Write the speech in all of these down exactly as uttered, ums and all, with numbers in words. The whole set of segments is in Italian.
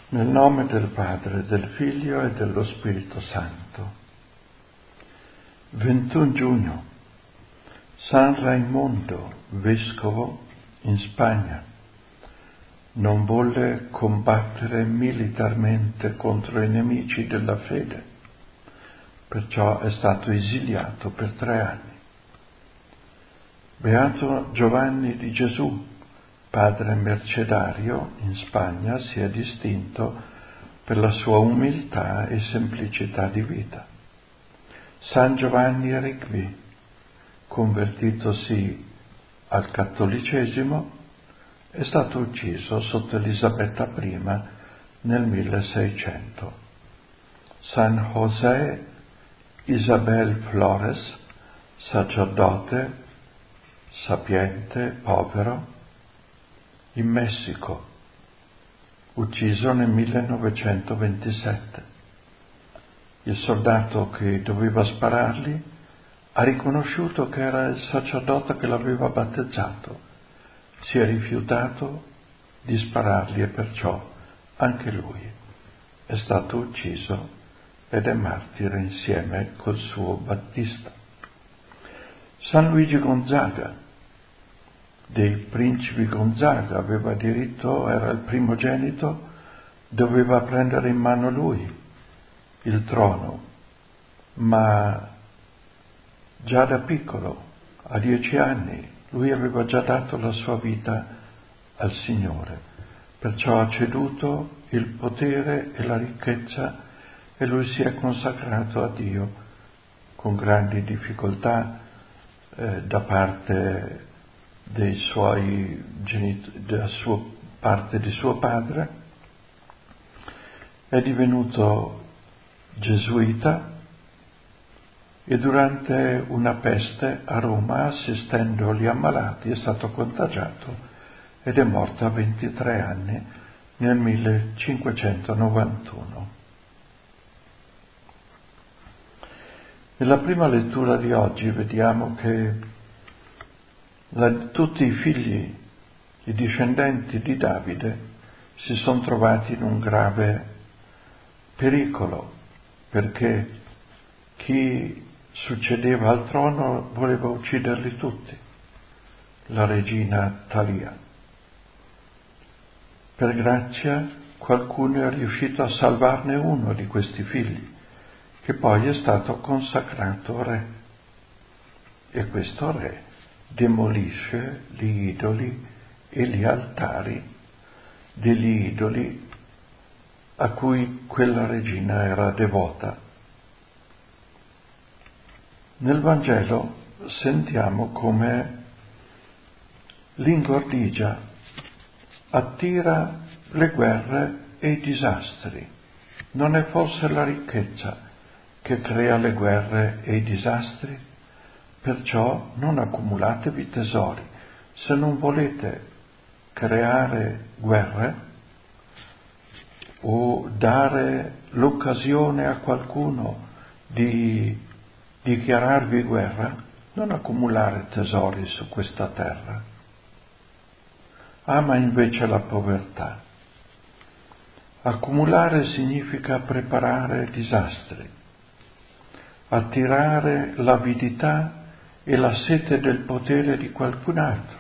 Nel nome del Padre, del Figlio e dello Spirito Santo. ventuno giugno. San Raimondo, vescovo in Spagna, non volle combattere militarmente contro i nemici della fede, perciò è stato esiliato per tre anni. Beato Giovanni di Gesù, padre mercedario in Spagna, si è distinto per la sua umiltà e semplicità di vita. San Giovanni Erigvi, convertitosi al cattolicesimo, è stato ucciso sotto Elisabetta I nel milleseicento. San José Isabel Flores, sacerdote, sapiente, povero, in Messico, ucciso nel millenovecentoventisette. Il soldato che doveva sparargli ha riconosciuto che era il sacerdote che l'aveva battezzato, si è rifiutato di sparargli e perciò anche lui è stato ucciso ed è martire insieme col suo Battista. San Luigi Gonzaga, dei principi Gonzaga, aveva diritto, era il primogenito, doveva prendere in mano lui il trono, ma già da piccolo, a dieci anni, lui aveva già dato la sua vita al Signore, perciò ha ceduto il potere e la ricchezza e lui si è consacrato a Dio con grandi difficoltà eh, da parte dei suoi genitori, da sua parte di suo padre. È divenuto gesuita e durante una peste a Roma, assistendo gli ammalati, è stato contagiato ed è morto a ventitré anni nel millecinquecentonovantuno. Nella prima lettura di oggi vediamo che la, tutti i figli, i discendenti di Davide, si sono trovati in un grave pericolo, perché chi succedeva al trono voleva ucciderli tutti, la regina Talia. Per grazia qualcuno è riuscito a salvarne uno di questi figli, che poi è stato consacrato re. E questo re demolisce gli idoli e gli altari degli idoli a cui quella regina era devota. Nel Vangelo sentiamo come l'ingordigia attira le guerre e i disastri. Non è forse la ricchezza che crea le guerre e i disastri? Perciò non accumulatevi tesori. Se non volete creare guerre o dare l'occasione a qualcuno di dichiararvi guerra, non accumulare tesori su questa terra. Ama invece la povertà. Accumulare significa preparare disastri, attirare l'avidità e la sete del potere di qualcun altro.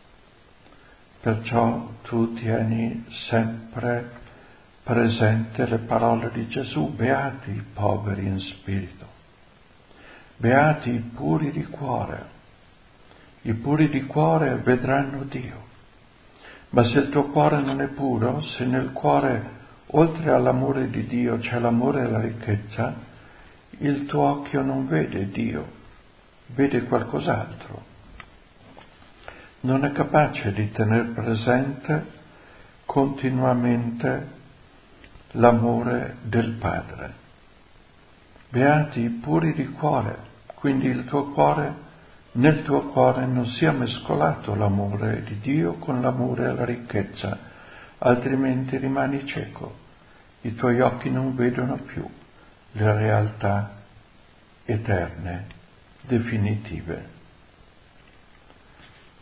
Perciò tu tieni sempre presente le parole di Gesù: beati i poveri in spirito, beati i puri di cuore. I puri di cuore vedranno Dio. Ma se il tuo cuore non è puro, se nel cuore, oltre all'amore di Dio, c'è l'amore e la ricchezza, il tuo occhio non vede Dio, vede qualcos'altro. Non è capace di tener presente continuamente l'amore del Padre. Beati i puri di cuore, quindi il tuo cuore, nel tuo cuore non sia mescolato l'amore di Dio con l'amore alla ricchezza, altrimenti rimani cieco, i tuoi occhi non vedono più le realtà eterne, definitive.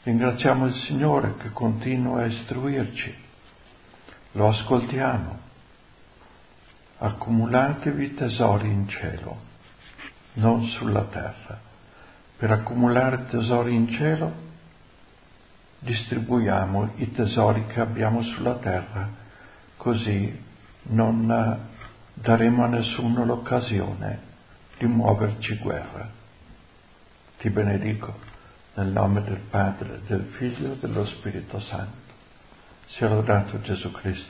Ringraziamo il Signore che continua a istruirci, lo ascoltiamo accumulatevi tesori in cielo, non sulla terra. Per accumulare tesori in cielo, distribuiamo i tesori che abbiamo sulla terra, così non daremo a nessuno l'occasione di muoverci guerra. Ti benedico nel nome del Padre, del Figlio e dello Spirito Santo. Sia lodato Gesù Cristo.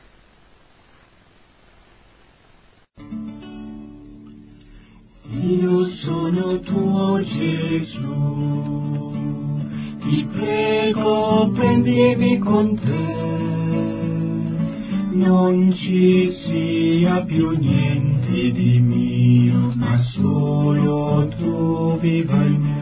Io sono tuo Gesù, ti prego prendimi con te, non ci sia più niente di mio, ma solo tu viva in me.